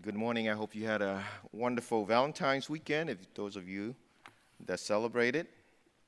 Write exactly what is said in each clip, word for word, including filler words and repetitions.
Good morning. I hope you had a wonderful Valentine's weekend, if those of you that celebrate it.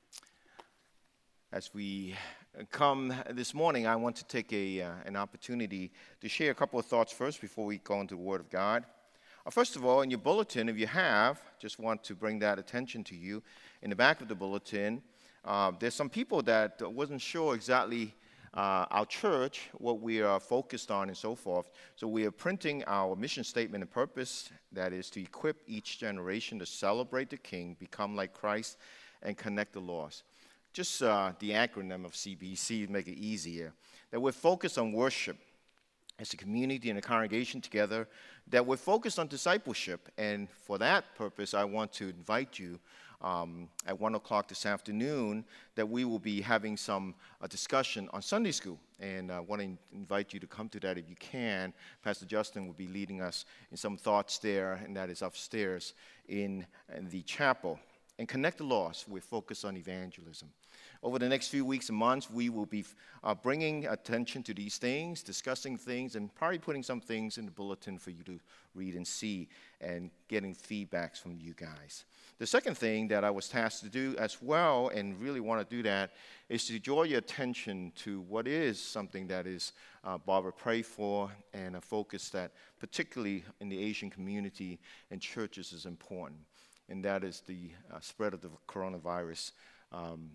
As we come this morning, I want to take a, uh, an opportunity to share a couple of thoughts first before we go into the Word of God. Uh, first of all, in your bulletin, if you have, just want to bring that attention to you. In the back of the bulletin, uh, there's some people that wasn't sure exactly Uh, our church, what we are focused on and so forth. So we are printing our mission statement and purpose, that is to equip each generation to celebrate the King, become like Christ, and connect the lost. Just uh, the acronym of C B C to make it easier. That we're focused on worship as a community and a congregation together, that we're focused on discipleship. And for that purpose, I want to invite you Um, at one o'clock this afternoon, that we will be having some uh, discussion on Sunday school. And I want to invite you to come to that if you can. Pastor Justin will be leading us in some thoughts there, and that is upstairs in, in the chapel. And Connect the Lost, we're focused on evangelism. Over the next few weeks and months, we will be uh, bringing attention to these things, discussing things, and probably putting some things in the bulletin for you to read and see, and getting feedbacks from you guys. The second thing that I was tasked to do as well, and really want to do that, is to draw your attention to what is something that is uh, Barbara prayed for, and a focus that particularly in the Asian community and churches is important, and that is the uh, spread of the coronavirus um,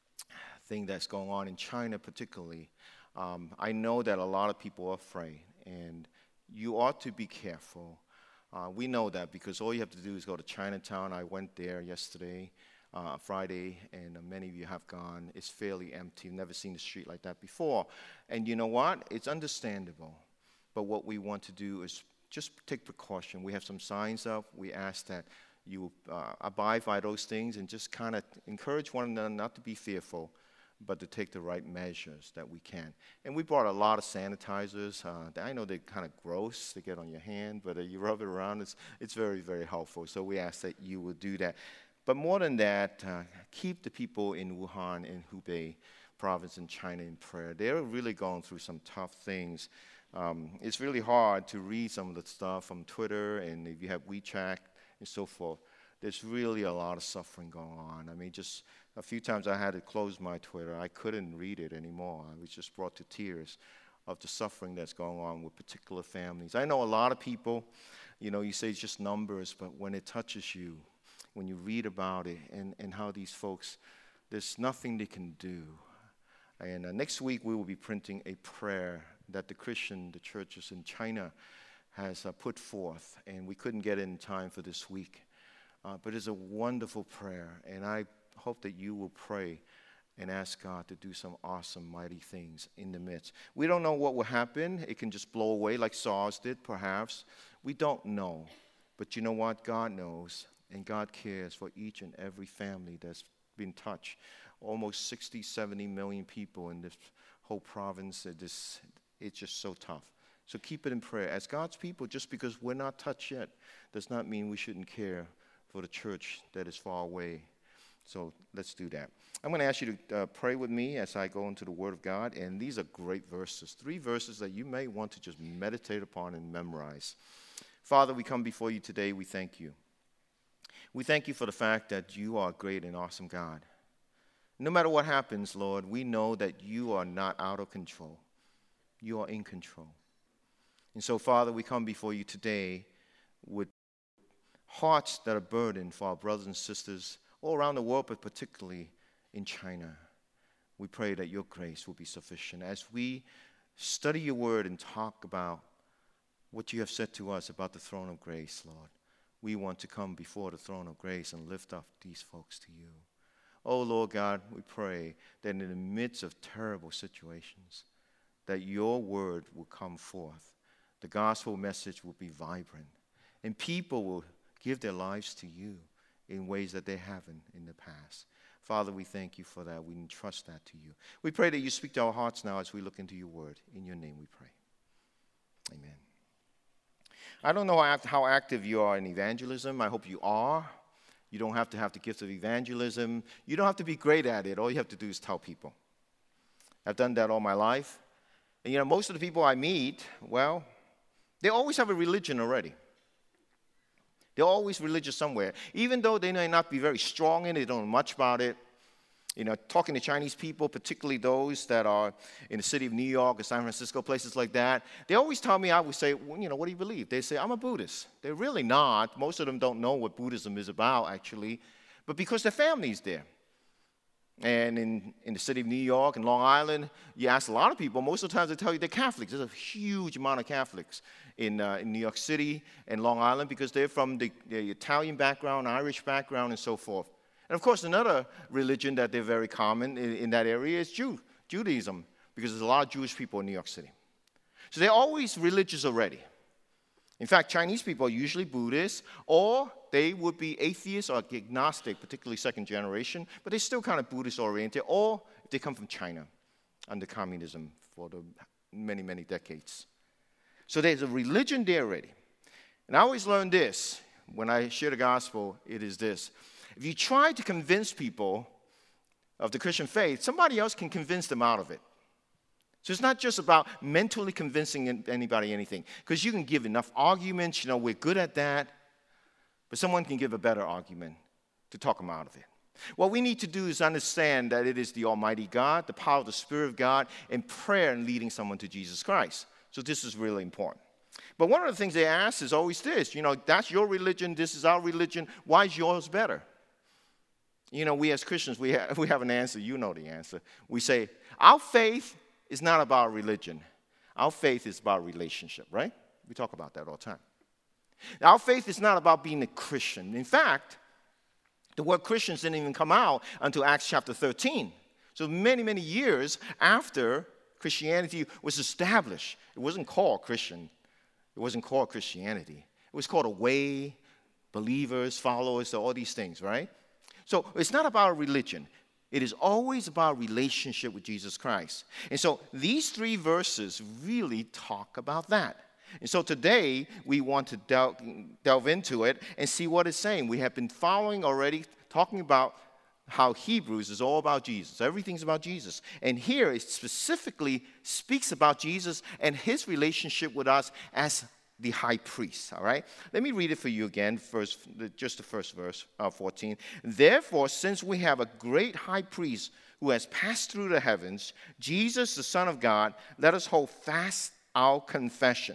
thing that's going on in China particularly. Um, I know that a lot of people are afraid, and you ought to be careful. Uh, we know that because all you have to do is go to Chinatown. I went there yesterday, uh, Friday, and uh, many of you have gone. It's fairly empty. Never seen the street like that before. And you know what? It's understandable. But what we want to do is just take precaution. We have some signs up. We ask that you uh, abide by those things and just kind of encourage one another not to be fearful, but to take the right measures that we can. And we brought a lot of sanitizers. Uh, I know they're kind of gross to get on your hand, but uh, you rub it around, it's, it's very, very helpful. So we ask that you will do that. But more than that, uh, keep the people in Wuhan and Hubei province in China in prayer. They're really going through some tough things. Um, it's really hard to read some of the stuff from Twitter, and if you have WeChat and so forth. There's really a lot of suffering going on. I mean, just a few times I had to close my Twitter. I couldn't read it anymore. I was just brought to tears of the suffering that's going on with particular families. I know a lot of people, you know, you say it's just numbers, but when it touches you, when you read about it and, and how these folks, there's nothing they can do. And uh, next week we will be printing a prayer that the Christian, the churches in China has uh, put forth, and we couldn't get it in time for this week. Uh, but it's a wonderful prayer, and I hope that you will pray and ask God to do some awesome, mighty things in the midst. We don't know what will happen. It can just blow away like SARS did, perhaps. We don't know. But you know what? God knows, and God cares for each and every family that's been touched. Almost sixty, seventy million people in this whole province. It is, it's just so tough. So keep it in prayer. As God's people, just because we're not touched yet does not mean we shouldn't care for the church that is far away. So let's do that. I'm going to ask you to uh, pray with me as I go into the Word of God. And these are great verses, three verses that you may want to just meditate upon and memorize. Father, we come before you today. We thank you. We thank you for the fact that you are a great and awesome God. No matter what happens, Lord, we know that you are not out of control. You are in control. And so, Father, we come before you today with hearts that are burdened for our brothers and sisters all around the world, but particularly in China. We pray that your grace will be sufficient. As we study your word and talk about what you have said to us about the throne of grace, Lord, we want to come before the throne of grace and lift up these folks to you. Oh, Lord God, we pray that in the midst of terrible situations, that your word will come forth. The gospel message will be vibrant, and people will give their lives to you in ways that they haven't in the past. Father, we thank you for that. We entrust that to you. We pray that you speak to our hearts now as we look into your word. In your name we pray. Amen. I don't know how active you are in evangelism. I hope you are. You don't have to have the gift of evangelism. You don't have to be great at it. All you have to do is tell people. I've done that all my life. And you know, most of the people I meet, well, they always have a religion already. They're always religious somewhere. Even though they may not be very strong in it, they don't know much about it. You know, talking to Chinese people, particularly those that are in the city of New York or San Francisco, places like that, they always tell me, I would say, well, you know, what do you believe? They say, I'm a Buddhist. They're really not. Most of them don't know what Buddhism is about, actually, but because their family's there. And in, in the city of New York and Long Island, you ask a lot of people, most of the time they tell you they're Catholics. There's a huge amount of Catholics in, uh, in New York City and Long Island because they're from the, the Italian background, Irish background, and so forth. And of course, another religion that they're very common in, in that area is Jew, Judaism, because there's a lot of Jewish people in New York City. So they're always religious already. In fact, Chinese people are usually Buddhists, or they would be atheists or agnostic, particularly second generation, but they're still kind of Buddhist-oriented, or if they come from China under communism for the many, many decades. So there's a religion there already. And I always learn this, when I share the gospel, it is this. If you try to convince people of the Christian faith, somebody else can convince them out of it. So it's not just about mentally convincing anybody anything, because you can give enough arguments, you know, we're good at that, but someone can give a better argument to talk them out of it. What we need to do is understand that it is the Almighty God, the power of the Spirit of God, and prayer and leading someone to Jesus Christ. So this is really important. But one of the things they ask is always this, you know, that's your religion, this is our religion, why is yours better? You know, we as Christians, we have, we have an answer. You know the answer. We say, our faith is not about religion. Our faith is about relationship, right? We talk about that all the time. Our faith is not about being a Christian. In fact, the word Christians didn't even come out until Acts chapter thirteen. So many, many years after Christianity was established, it wasn't called Christian. It wasn't called Christianity. It was called a way, believers, followers, all these things, right? So it's not about religion. It is always about relationship with Jesus Christ. And so these three verses really talk about that. And so today we want to delve, delve into it and see what it's saying. We have been following already, talking about how Hebrews is all about Jesus. Everything's about Jesus. And here it specifically speaks about Jesus and his relationship with us as the high priest, all right? Let me read it for you again, first, just the first verse, uh, fourteen. Therefore, since we have a great high priest who has passed through the heavens, Jesus, the Son of God, let us hold fast our confession.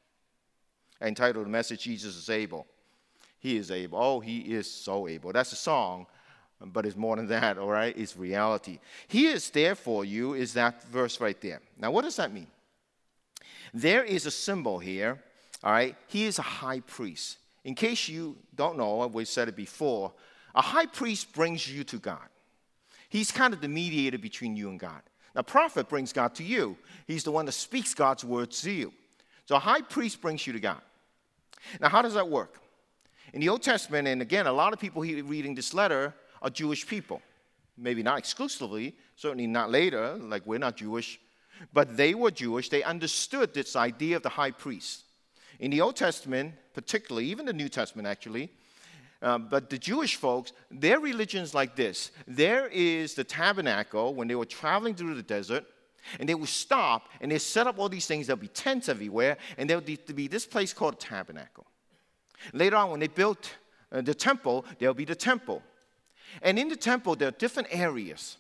I entitled the message, Jesus is able. He is able. Oh, he is so able. That's a song, but it's more than that, all right? It's reality. He is there for you is that verse right there. Now, what does that mean? There is a symbol here. All right, he is a high priest. In case you don't know, we said it before, a high priest brings you to God. He's kind of the mediator between you and God. Now, prophet brings God to you. He's the one that speaks God's words to you. So a high priest brings you to God. Now, how does that work? In the Old Testament, and again, a lot of people reading this letter are Jewish people. Maybe not exclusively, certainly not later, like we're not Jewish, but they were Jewish. They understood this idea of the high priest. In the Old Testament, particularly, even the New Testament actually, um, but the Jewish folks, their religion's like this. There is the tabernacle when they were traveling through the desert, and they would stop, and they set up all these things. There'll be tents everywhere, and there would be this place called a tabernacle. Later on, when they built uh, the temple, there'll be the temple. And in the temple, there are different areas.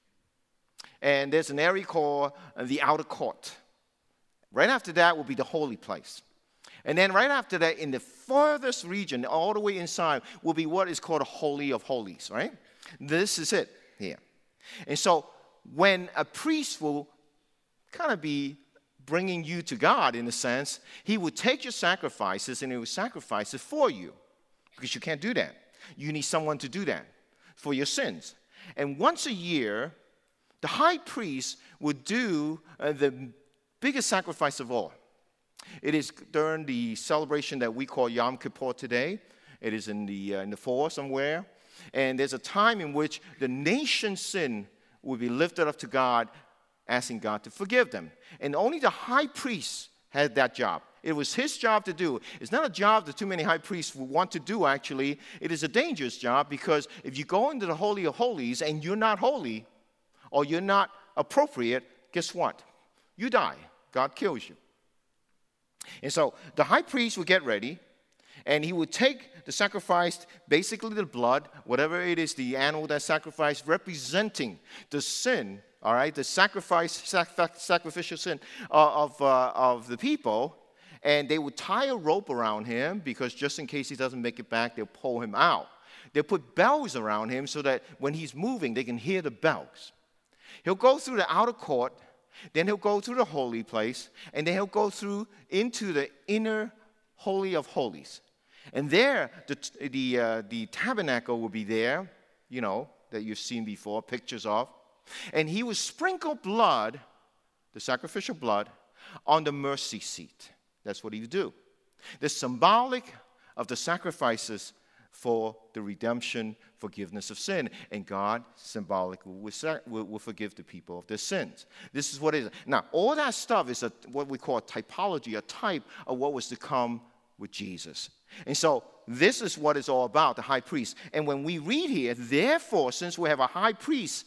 And there's an area called uh, the outer court. Right after that will be the holy place. And then right after that, in the farthest region, all the way inside, will be what is called a Holy of Holies, right? This is it here. And so when a priest will kind of be bringing you to God, in a sense, he would take your sacrifices and he would sacrifice it for you, because you can't do that. You need someone to do that for your sins. And once a year, the high priest would do uh, the biggest sacrifice of all. It is during the celebration that we call Yom Kippur today. It is in the, uh, in the fall somewhere. And there's a time in which the nation's sin will be lifted up to God, asking God to forgive them. And only the high priest had that job. It was his job to do. It's not a job that too many high priests want to do, actually. It is a dangerous job, because if you go into the Holy of Holies and you're not holy or you're not appropriate, guess what? You die. God kills you. And so the high priest would get ready, And he would take the sacrifice, basically the blood, whatever it is, the animal that sacrificed, representing the sin, all right, the sacrifice, sac sacrificial sin uh, of, uh, of the people. And they would tie a rope around him because just in case he doesn't make it back, they'll pull him out. They'll put bells around him so that when he's moving, they can hear the bells. He'll go through the outer court, then he'll go through the holy place, and then he'll go through into the inner holy of holies. And there, the, the, uh, the tabernacle will be there, you know, that you've seen before, pictures of. And he would sprinkle blood, the sacrificial blood, on the mercy seat. That's what he would do. The symbolic of the sacrifices for the redemption, forgiveness of sin. And God symbolically will, will, will forgive the people of their sins. This is what it is. Now, all that stuff is a, what we call a typology, a type of what was to come with Jesus. And so this is what it's all about, the high priest. And when we read here, therefore, since we have a high priest,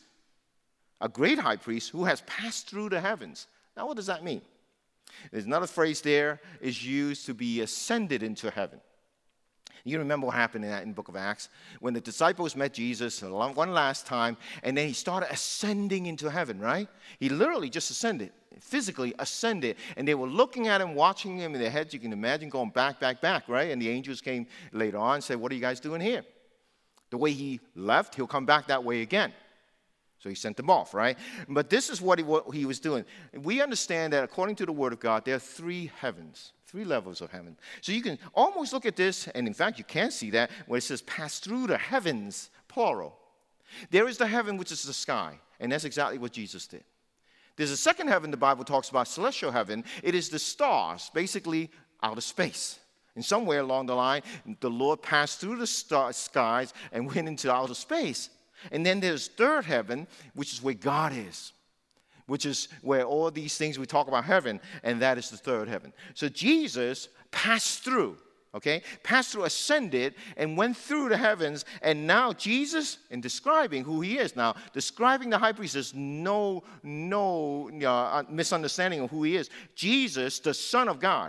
a great high priest who has passed through the heavens. Now, what does that mean? There's another phrase there is used to be ascended into heaven. You remember what happened in that in the book of Acts? When the disciples met Jesus one last time, and then he started ascending into heaven, right? He literally just ascended, physically ascended. And they were looking at him, watching him in their heads. You can imagine going back, back, back, right? And the angels came later on and said, what are you guys doing here? The way he left, he'll come back that way again. So he sent them off, right? But this is what he, what he was doing. We understand that according to the Word of God, there are three heavens, three levels of heaven. So you can almost look at this, and in fact, you can see that where it says pass through the heavens, plural. There is the heaven, which is the sky, and that's exactly what Jesus did. There's a second heaven the Bible talks about, celestial heaven. It is the stars, basically outer space. And somewhere along the line, the Lord passed through the star, skies and went into outer space. And then there's third heaven, which is where God is, which is where all these things we talk about heaven, and that is the third heaven. So Jesus passed through, okay, passed through, ascended, and went through the heavens, and now Jesus, in describing who he is now, describing the high priest, there's no, no uh, misunderstanding of who he is. Jesus, the Son of God,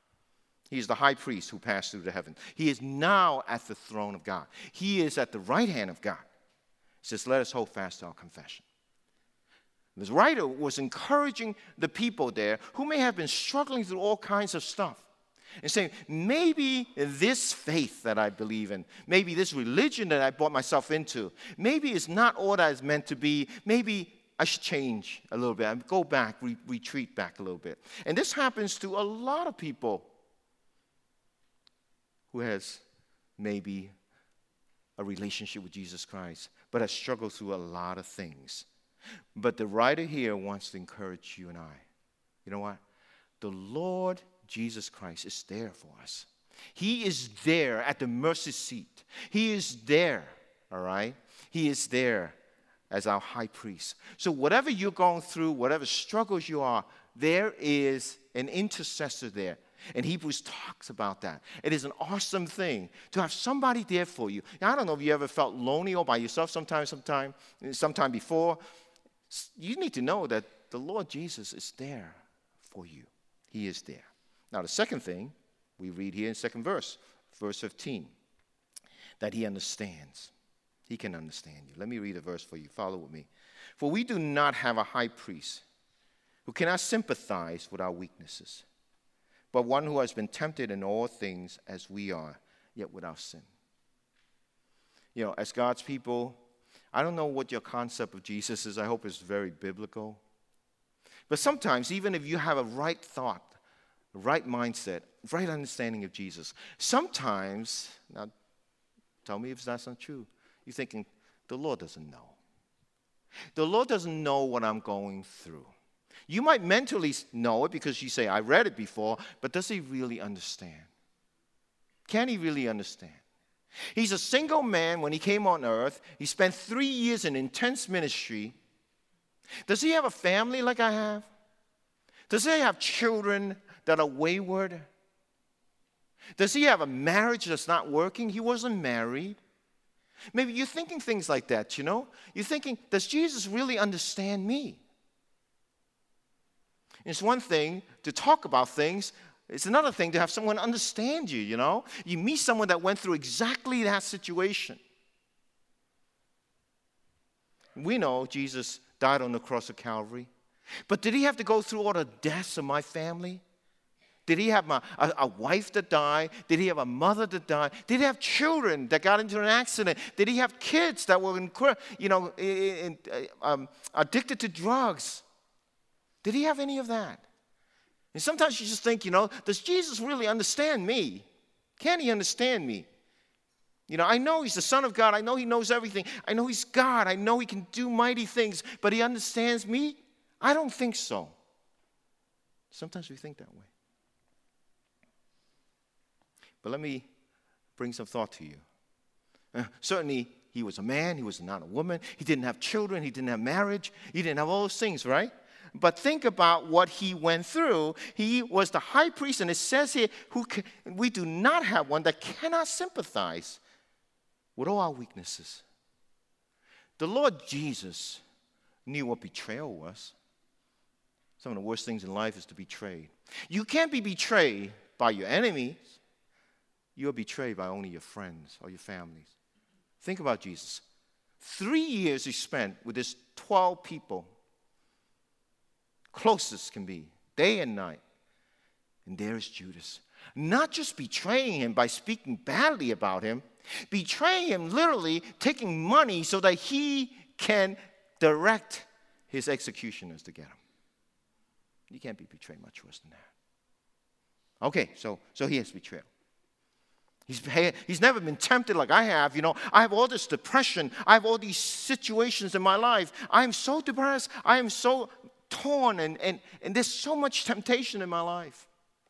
he is the high priest who passed through the heaven. He is now at the throne of God. He is at the right hand of God. He says, let us hold fast to our confession. This writer was encouraging the people there who may have been struggling through all kinds of stuff and saying, maybe this faith that I believe in, maybe this religion that I brought myself into, maybe it's not all that it's meant to be. Maybe I should change a little bit, go back, re retreat back a little bit. And this happens to a lot of people who has maybe a relationship with Jesus Christ, but has struggled through a lot of things. But the writer here wants to encourage you and I. You know what? The Lord Jesus Christ is there for us. He is there at the mercy seat. He is there, all right? He is there as our high priest. So whatever you're going through, whatever struggles you are, there is an intercessor there. And Hebrews talks about that. It is an awesome thing to have somebody there for you. Now, I don't know if you ever felt lonely or by yourself sometime, sometime, sometime before. You need to know that the Lord Jesus is there for you. He is there. Now, the second thing we read here in second verse, verse fifteen, that he understands. He can understand you. Let me read a verse for you. Follow with me. For we do not have a high priest who cannot sympathize with our weaknesses, but one who has been tempted in all things as we are, yet without sin. You know, as God's people, I don't know what your concept of Jesus is. I hope it's very biblical. But sometimes, even if you have a right thought, a right mindset, right understanding of Jesus, sometimes, now tell me if that's not true, you're thinking, the Lord doesn't know. The Lord doesn't know what I'm going through. You might mentally know it because you say, I read it before, but does he really understand? Can he really understand? He's a single man when he came on earth. He spent three years in intense ministry. Does he have a family like I have? Does he have children that are wayward? Does he have a marriage that's not working? He wasn't married. Maybe you're thinking things like that, you know? You're thinking, does Jesus really understand me? It's one thing to talk about things it's another thing to have someone understand you, you know. You meet someone that went through exactly that situation. We know Jesus died on the cross of Calvary. But did he have to go through all the deaths of my family? Did he have my, a, a wife that died? Did he have a mother that died? Did he have children that got into an accident? Did he have kids that were, in, you know, in, in, um, addicted to drugs? Did he have any of that? And sometimes you just think, you know, does Jesus really understand me? Can he understand me? You know, I know he's the Son of God. I know he knows everything. I know he's God. I know he can do mighty things. But he understands me? I don't think so. Sometimes we think that way. But let me bring some thought to you. Uh, certainly, he was a man. He was not a woman. He didn't have children. He didn't have marriage. He didn't have all those things, right? But think about what he went through. He was the high priest, and it says here, who can, we do not have one that cannot sympathize with all our weaknesses. The Lord Jesus knew what betrayal was. Some of the worst things in life is to be betrayed. You can't be betrayed by your enemies. You are betrayed by only your friends or your families. Think about Jesus. Three years he spent with his twelve people, closest can be, day and night. And there is Judas. Not just betraying him by speaking badly about him, betraying him literally taking money so that he can direct his executioners to get him. You can't be betrayed much worse than that. Okay, so, so he has betrayal. He's, he's never been tempted like I have. You know, I have all this depression. I have all these situations in my life. I am so depressed. I am so torn, and, and, and there's so much temptation in my life.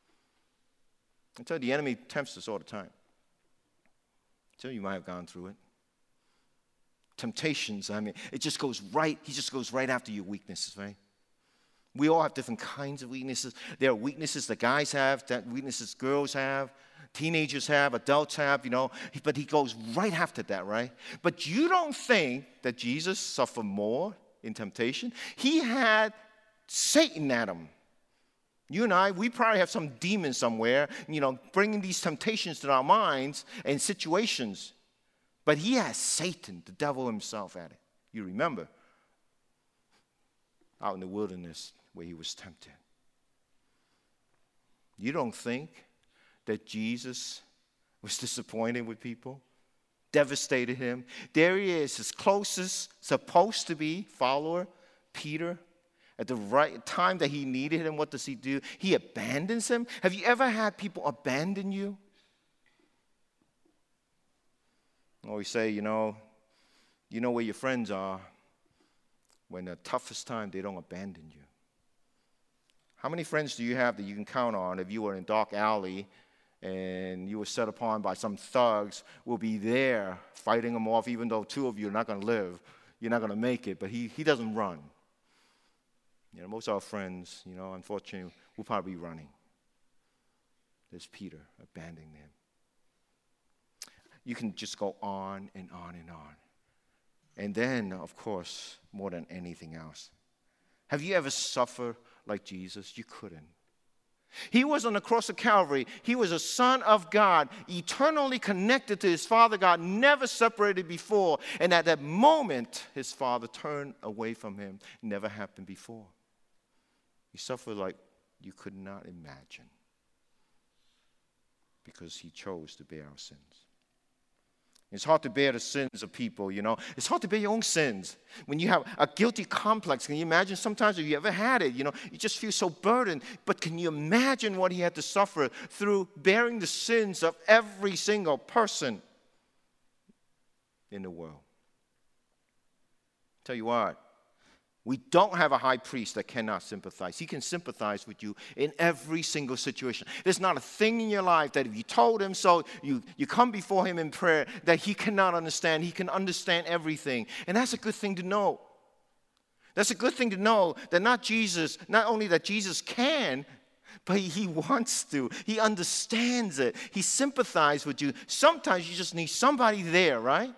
I tell you, the enemy tempts us all the time. So you might have gone through it. Temptations, I mean, it just goes right, he just goes right after your weaknesses, right? We all have different kinds of weaknesses. There are weaknesses that guys have, that weaknesses girls have, teenagers have, adults have, you know. But he goes right after that, right? But you don't think that Jesus suffered more in temptation? He had Satan at him. You and I, we probably have some demon somewhere, you know, bringing these temptations to our minds and situations. But he has Satan, the devil himself, at it. You remember, out in the wilderness where he was tempted. You don't think that Jesus was disappointed with people, devastated him? There he is, his closest, supposed to be follower, Peter. At the right time that he needed him, what does he do? He abandons him. Have you ever had people abandon you? I always say, you know, you know where your friends are when the toughest time they don't abandon you. How many friends do you have that you can count on if you were in a dark alley and you were set upon by some thugs, will be there fighting them off, even though two of you are not going to live, you're not going to make it, but he, he doesn't run. You know, most of our friends, you know, unfortunately, will probably be running. There's Peter abandoning him. You can just go on and on and on. And then, of course, more than anything else, have you ever suffered like Jesus? You couldn't. He was on the cross of Calvary. He was a son of God, eternally connected to his Father God, never separated before. And at that moment, his Father turned away from him. Never happened before. He suffered like you could not imagine because he chose to bear our sins. It's hard to bear the sins of people, you know. It's hard to bear your own sins. When you have a guilty complex, can you imagine sometimes if you ever had it, you know, you just feel so burdened. But can you imagine what he had to suffer through bearing the sins of every single person in the world? Tell you what, we don't have a high priest that cannot sympathize. He can sympathize with you in every single situation. There's not a thing in your life that if you told him so, you, you come before him in prayer, that he cannot understand. He can understand everything. And that's a good thing to know. That's a good thing to know that not Jesus, not only that Jesus can, but he wants to. He understands it. He sympathizes with you. Sometimes you just need somebody there, right?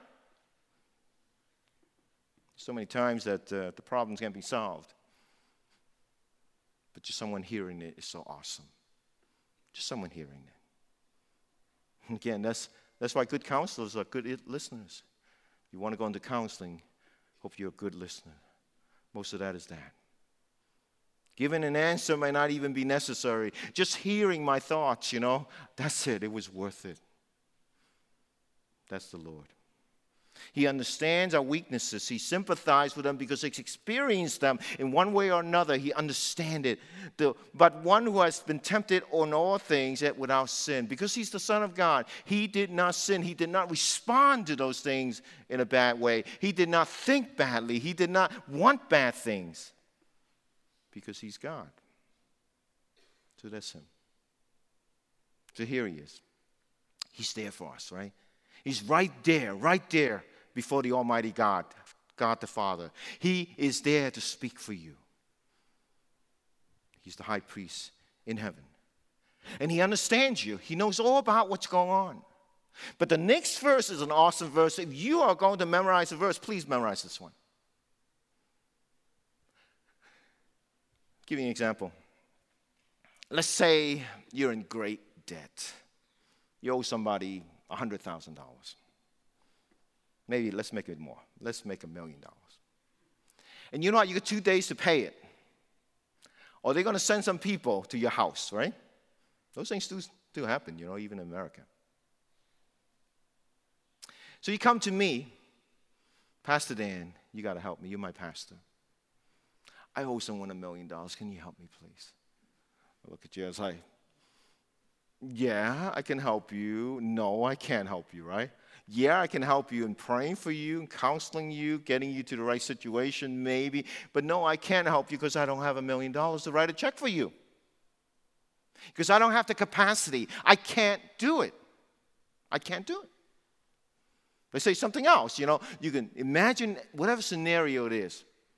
So many times that uh, the problems can't be solved. But just someone hearing it is so awesome. Just someone hearing it. Again, that's, that's why good counselors are good listeners. You want to go into counseling, hope you're a good listener. Most of that is that. Giving an answer may not even be necessary. Just hearing my thoughts, you know, that's it. It was worth it. That's the Lord. He understands our weaknesses. He sympathizes with them because he's experienced them in one way or another. He understands it. The, but one who has been tempted on all things yet without sin. Because he's the Son of God, he did not sin. He did not respond to those things in a bad way. He did not think badly. He did not want bad things. Because he's God. So that's him. So here he is. He's there for us, right? He's right there, right there before the Almighty God, God the Father. He is there to speak for you. He's the high priest in heaven. And he understands you. He knows all about what's going on. But the next verse is an awesome verse. If you are going to memorize a verse, please memorize this one. I'll give you an example. Let's say you're in great debt. You owe somebody one hundred thousand dollars. Maybe let's make it more. Let's make a million dollars. And you know what? You got two days to pay it. Or they're going to send some people to your house, right? Those things do, do happen, you know, even in America. So you come to me, Pastor Dan, you got to help me. You're my pastor. I owe someone a million dollars. Can you help me, please? I look at you as I, yeah, I can help you. No, I can't help you, right? Yeah, I can help you in praying for you, and counseling you, getting you to the right situation, maybe. But no, I can't help you because I don't have a million dollars to write a check for you. Because I don't have the capacity. I can't do it. I can't do it. They say something else, you know. You can imagine whatever scenario it is.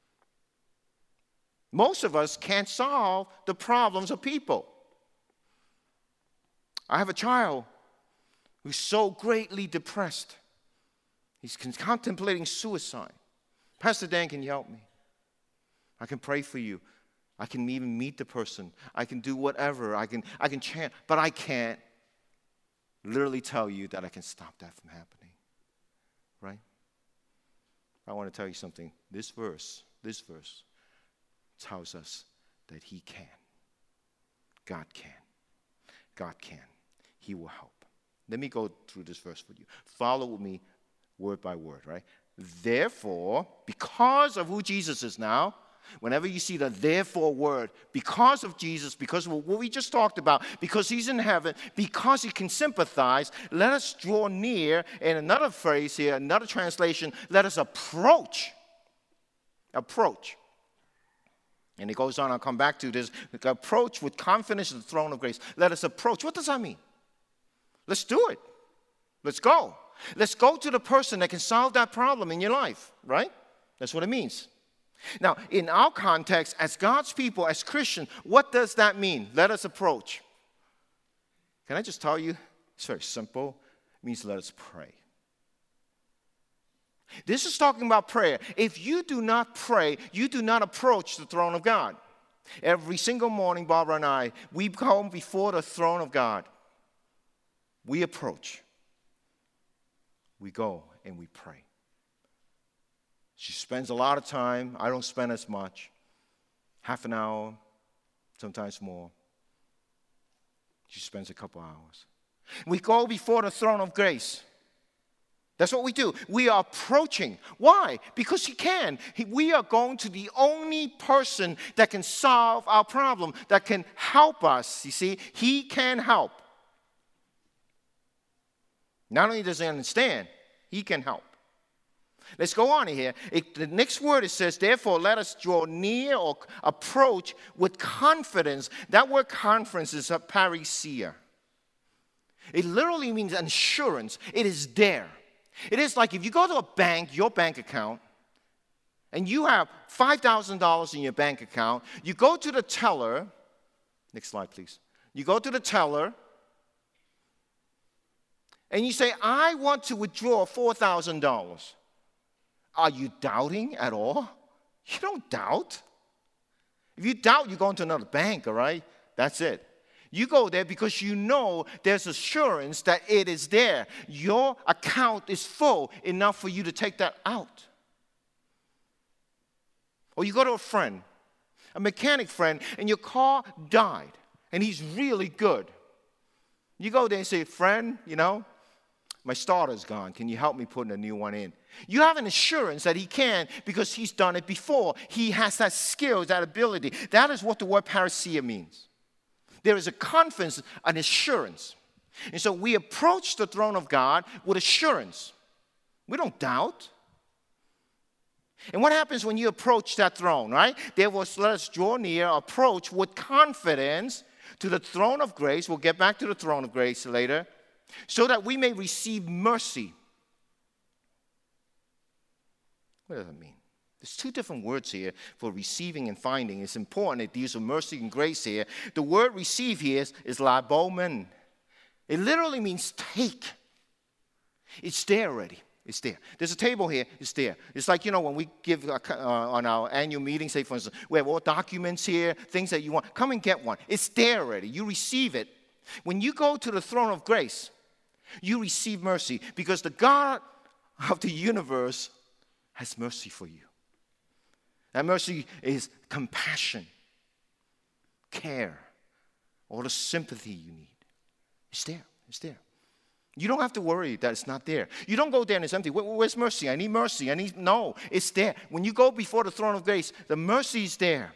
Most of us can't solve the problems of people. I have a child who's so greatly depressed. He's contemplating suicide. Pastor Dan, can you help me? I can pray for you. I can even meet the person. I can do whatever. I can, I can chant, but I can't literally tell you that I can stop that from happening. Right? I want to tell you something. This verse, this verse tells us that he can. God can. God can. He will help. Let me go through this verse for you. Follow with me word by word, right? Therefore, because of who Jesus is now, whenever you see the therefore word, because of Jesus, because of what we just talked about, because he's in heaven, because he can sympathize, let us draw near. And another phrase here, another translation, let us approach. Approach. And it goes on, I'll come back to this. Approach with confidence to the throne of grace. Let us approach. What does that mean? Let's do it. Let's go. Let's go to the person that can solve that problem in your life, right? That's what it means. Now, in our context, as God's people, as Christians, what does that mean? Let us approach. Can I just tell you? It's very simple. It means let us pray. This is talking about prayer. If you do not pray, you do not approach the throne of God. Every single morning, Barbara and I, we come before the throne of God. We approach. We go and we pray. She spends a lot of time. I don't spend as much. Half an hour, sometimes more. She spends a couple hours. We go before the throne of grace. That's what we do. We are approaching. Why? Because he can. He, we are going to the only person that can solve our problem, that can help us. You see, he can help. Not only does he understand, he can help. Let's go on here. It, the next word, it says, therefore, let us draw near or approach with confidence. That word confidence is a parousia. It literally means assurance. It is there. It is like if you go to a bank, your bank account, and you have five thousand dollars in your bank account, you go to the teller. Next slide, please. You go to the teller, and you say, I want to withdraw four thousand dollars. Are you doubting at all? You don't doubt. If you doubt, you go into another bank, all right? That's it. You go there because you know there's assurance that it is there. Your account is full enough for you to take that out. Or you go to a friend, a mechanic friend, and your car died, and he's really good. You go there and say, friend, you know, my starter's gone. Can you help me put a new one in? You have an assurance that he can because he's done it before. He has that skill, that ability. That is what the word parousia means. There is a confidence, an assurance. And so we approach the throne of God with assurance. We don't doubt. And what happens when you approach that throne, right? There was, let us draw near, approach with confidence to the throne of grace. We'll get back to the throne of grace later. So that we may receive mercy. What does that mean? There's two different words here for receiving and finding. It's important. It deals with mercy and grace here. The word receive here is, is labomen. It literally means take. It's there already. It's there. There's a table here. It's there. It's like, you know, when we give uh, on our annual meeting, say, for instance, we have all documents here, things that you want. Come and get one. It's there already. You receive it. When you go to the throne of grace, you receive mercy because the God of the universe has mercy for you. That mercy is compassion, care, all the sympathy you need. It's there. It's there. You don't have to worry that it's not there. You don't go there and it's empty. Where, where's mercy? I need mercy. I need, no, it's there. When you go before the throne of grace, the mercy is there.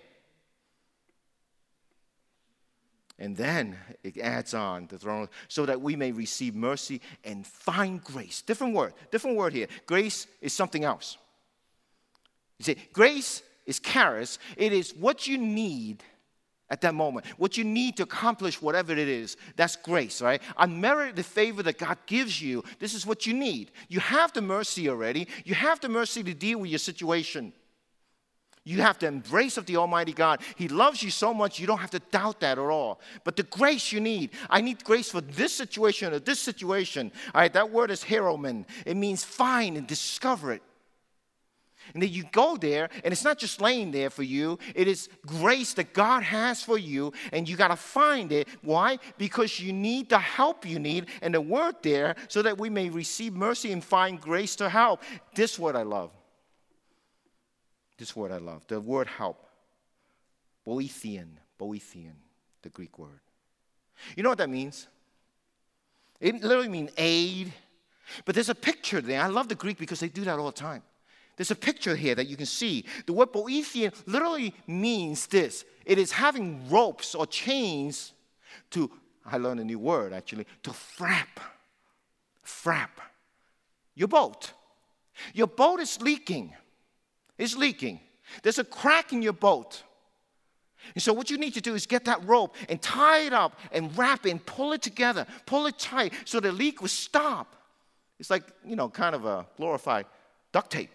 And then it adds on the throne so that we may receive mercy and find grace. Different word. Different word here. Grace is something else. You see, grace is charis. It is what you need at that moment. What you need to accomplish whatever it is. That's grace, right? Unmerited favor that God gives you. This is what you need. You have the mercy already. You have the mercy to deal with your situation. You have the embrace of the Almighty God. He loves you so much, you don't have to doubt that at all. But the grace you need, I need grace for this situation or this situation. All right, that word is heromen. It means find and discover it. And then you go there, and it's not just laying there for you. It is grace that God has for you, and you got to find it. Why? Because you need the help you need, and the word there, so that we may receive mercy and find grace to help. This word I love. This word I love, the word help. Boethian, boethian, the Greek word. You know what that means? It literally means aid. But there's a picture there. I love the Greek because they do that all the time. There's a picture here that you can see. The word boethian literally means this. It is having ropes or chains to, I learned a new word actually, to frap. Frap. Your boat. Your boat is leaking. It's leaking. There's a crack in your boat. And so what you need to do is get that rope and tie it up and wrap it and pull it together. Pull it tight so the leak will stop. It's like, you know, kind of a glorified duct tape.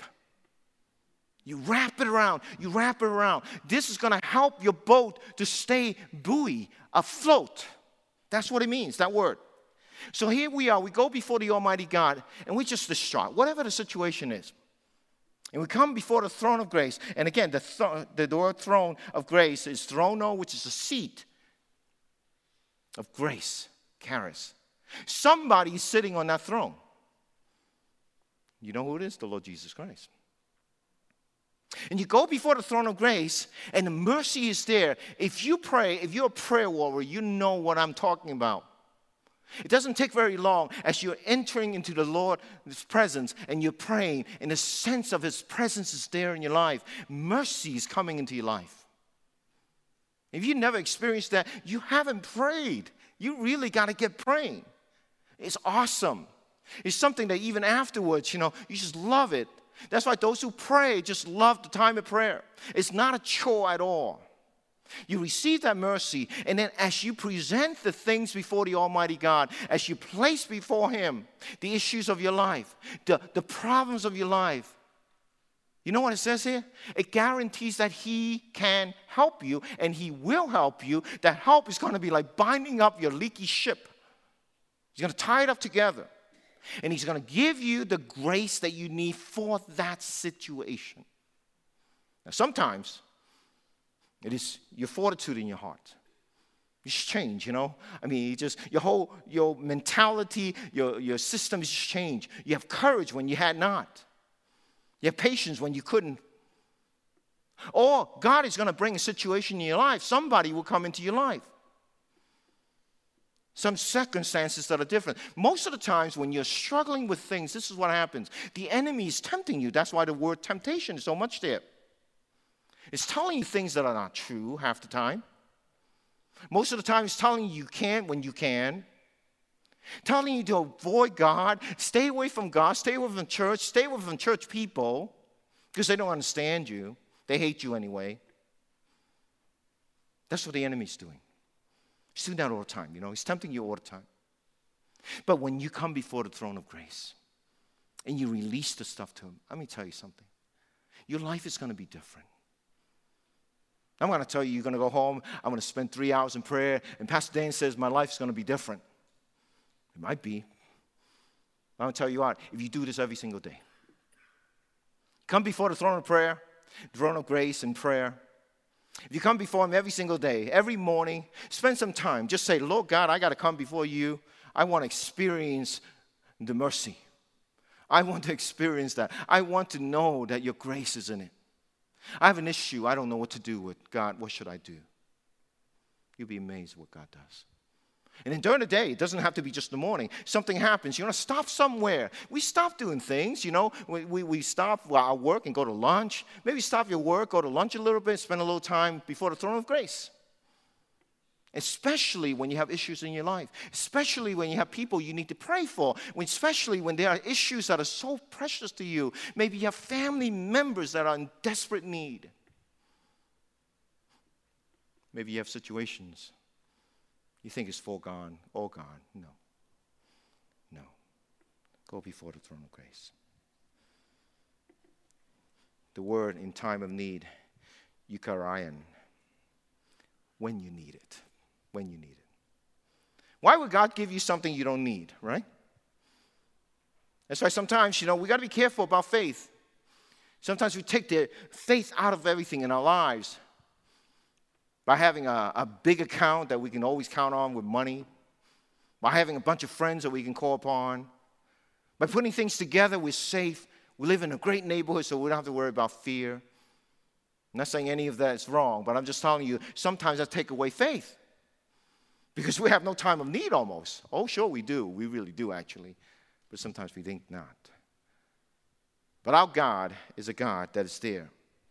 You wrap it around. You wrap it around. This is going to help your boat to stay buoy, afloat. That's what it means, that word. So here we are. We go before the Almighty God, and we just distraught, whatever the situation is. And we come before the throne of grace. And again, the, th- the word throne of grace is throno, which is a seat of grace, charis. Somebody is sitting on that throne. You know who it is? The Lord Jesus Christ. And you go before the throne of grace, and the mercy is there. If you pray, if you're a prayer warrior, you know what I'm talking about. It doesn't take very long as you're entering into the Lord's presence and you're praying, and the sense of His presence is there in your life. Mercy is coming into your life. If you never experienced that, you haven't prayed. You really got to get praying. It's awesome. It's something that even afterwards, you know, you just love it. That's why those who pray just love the time of prayer. It's not a chore at all. You receive that mercy, and then as you present the things before the Almighty God, as you place before Him the issues of your life, the, the problems of your life, you know what it says here? It guarantees that He can help you, and He will help you. That help is going to be like binding up your leaky ship. He's going to tie it up together, and He's going to give you the grace that you need for that situation. Now, sometimes it is your fortitude in your heart. You just change, you know. I mean, you just your whole your mentality, your your system just change. You have courage when you had not. You have patience when you couldn't. Or God is going to bring a situation in your life. Somebody will come into your life. Some circumstances that are different. Most of the times when you're struggling with things, this is what happens. The enemy is tempting you. That's why the word temptation is so much there. It's telling you things that are not true half the time. Most of the time it's telling you you can't when you can. Telling you to avoid God, stay away from God, stay away from church, stay away from church people because they don't understand you. They hate you anyway. That's what the enemy's doing. He's doing that all the time, you know. He's tempting you all the time. But when you come before the throne of grace and you release the stuff to him, let me tell you something. Your life is going to be different. I'm going to tell you, you're going to go home, I'm going to spend three hours in prayer, and Pastor Dan says my life's going to be different. It might be. I'm going to tell you what, if you do this every single day, come before the throne of prayer, throne of grace and prayer. If you come before him every single day, every morning, spend some time. Just say, Lord God, I got to come before you. I want to experience the mercy. I want to experience that. I want to know that your grace is in it. I have an issue. I don't know what to do with. God, what should I do? You'll be amazed what God does. And then during the day, it doesn't have to be just the morning. Something happens. You want to stop somewhere. We stop doing things, you know. We, we, we stop our work and go to lunch. Maybe stop your work, go to lunch a little bit, spend a little time before the throne of grace. Especially when you have issues in your life. Especially when you have people you need to pray for. When, especially when there are issues that are so precious to you. Maybe you have family members that are in desperate need. Maybe you have situations you think it's full gone, all gone. No. No. Go before the throne of grace. The word in time of need, eucharion, when you need it. When you need it. Why would God give you something you don't need, right? That's why sometimes, you know, we got to be careful about faith. Sometimes we take the faith out of everything in our lives. By having a, a big account that we can always count on with money. By having a bunch of friends that we can call upon. By putting things together, we're safe. We live in a great neighborhood, so we don't have to worry about fear. I'm not saying any of that is wrong, but I'm just telling you, sometimes that takes away faith. Because we have no time of need almost. Oh, sure we do. We really do, actually. But sometimes we think not. But our God is a God that is there.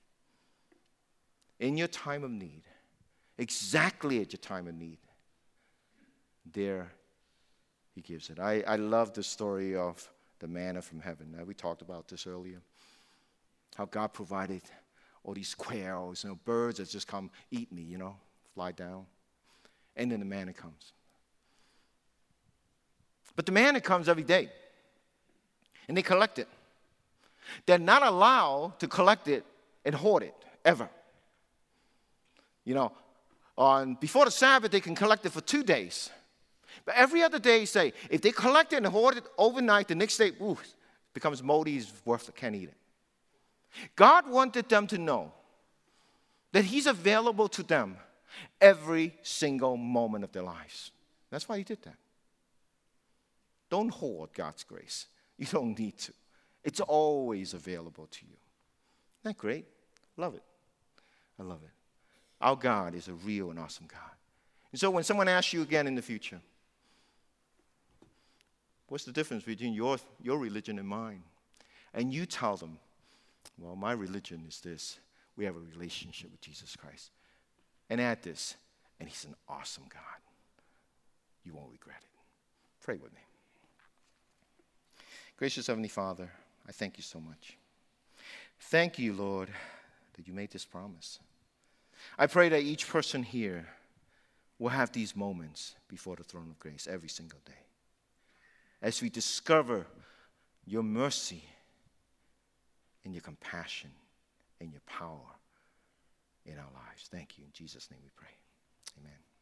In your time of need. Exactly at your time of need. There he gives it. I, I love the story of the manna from heaven. Uh, we talked about this earlier. How God provided all these quails, you know, birds that just come eat me, you know, fly down. And then the manna comes. But the manna comes every day. And they collect it. They're not allowed to collect it and hoard it, ever. You know, on before the Sabbath, they can collect it for two days. But every other day, say, if they collect it and hoard it overnight, the next day, ooh, it becomes moldy, it's worth it, can't eat it. God wanted them to know that he's available to them every single moment of their lives. That's why he did that. Don't hoard God's grace. You don't need to. It's always available to you. Isn't that great? Love it. I love it. Our God is a real and awesome God. And so when someone asks you again in the future, what's the difference between your, your religion and mine? And you tell them, well, my religion is this. We have a relationship with Jesus Christ. And add this, and he's an awesome God. You won't regret it. Pray with me. Gracious Heavenly Father, I thank you so much. Thank you, Lord, that you made this promise. I pray that each person here will have these moments before the throne of grace every single day. As we discover your mercy and your compassion and your power in our lives. Thank you. In Jesus' name we pray. Amen.